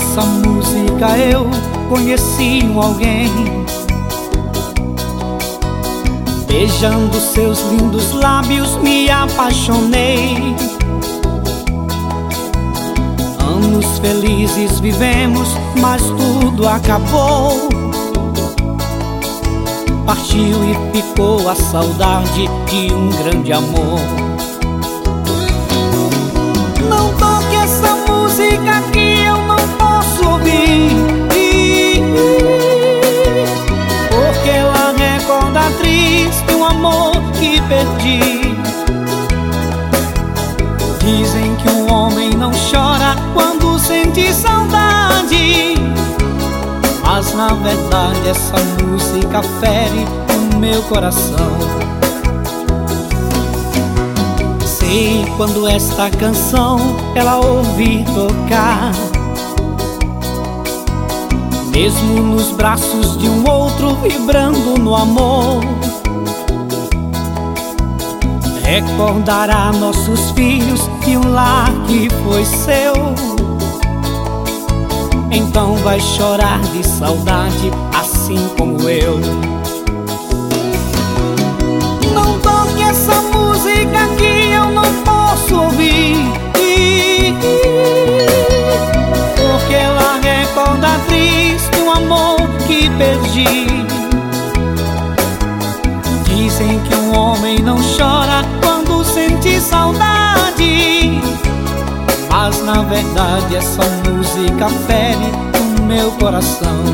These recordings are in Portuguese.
essa música eu conheci alguém. Beijando seus lindos lábios me apaixonei. Anos felizes vivemos, mas tudo acabou. Partiu e ficou a saudade de um grande amor. Não toque essa música que eu não posso ouvir, porque ela recorda triste um amor que perdi. Dizem que um homem não chora quando sente saudade, mas na verdade essa música fere o meu coração. Sei quando esta canção ela ouvir tocar, mesmo nos braços de um outro vibrando no amor, recordará nossos filhos e um lar que foi seu. Então vai chorar de saudade, assim como eu. Não toque essa música que eu não posso ouvir, porque ela recorda triste um amor que perdi. Dizem que um homem não chora quando sente saudade, mas na verdade essa música fere o meu coração.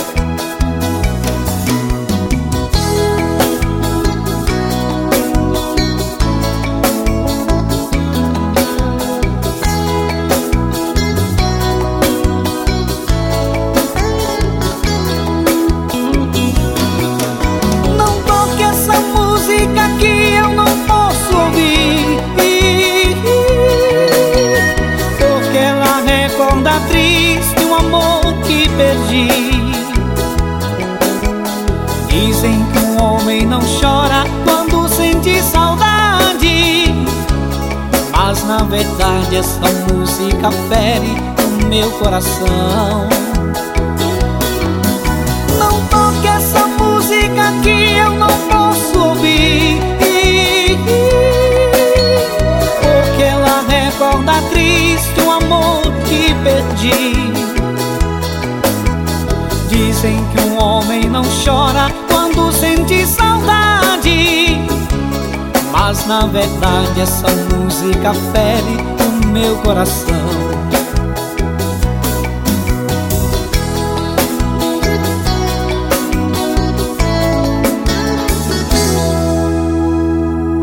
Não toque essa música que eu não posso ouvir, recorda triste um amor que perdi. Dizem que um homem não chora quando sente saudade, mas na verdade essa música fere o meu coração. Não toque essa música que eu não posso ouvir, porque ela recorda triste um amor que perdi. Dizem que um homem não chora quando sente saudade, mas na verdade essa música fere o meu coração.